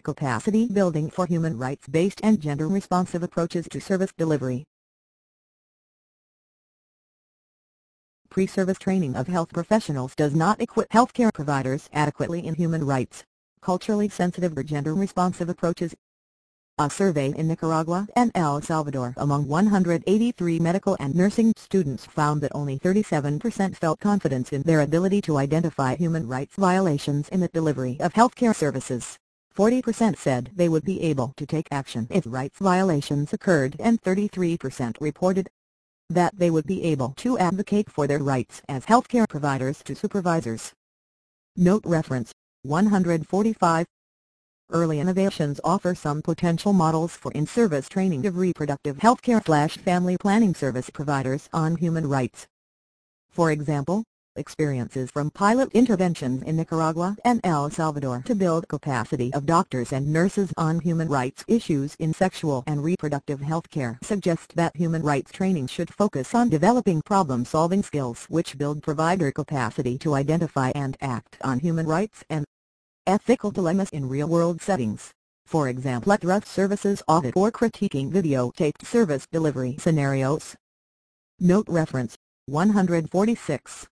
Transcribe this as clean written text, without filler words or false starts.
Capacity building for human rights-based and gender-responsive approaches to service delivery. Pre-service training of health professionals does not equip healthcare providers adequately in human rights, culturally sensitive or gender-responsive approaches. A survey in Nicaragua and El Salvador among 183 medical and nursing students found that only 37% felt confidence in their ability to identify human rights violations in the delivery of healthcare services. 40% said they would be able to take action if rights violations occurred, and 33% reported that they would be able to advocate for their rights as healthcare providers to supervisors. Note reference 145. Early innovations offer some potential models for in-service training of reproductive healthcare/family planning service providers on human rights. For example, experiences from pilot interventions in Nicaragua and El Salvador to build capacity of doctors and nurses on human rights issues in sexual and reproductive healthcare suggest that human rights training should focus on developing problem-solving skills which build provider capacity to identify and act on human rights and ethical dilemmas in real-world settings. For example, drug services audit or critiquing videotaped service delivery scenarios. Note reference 146.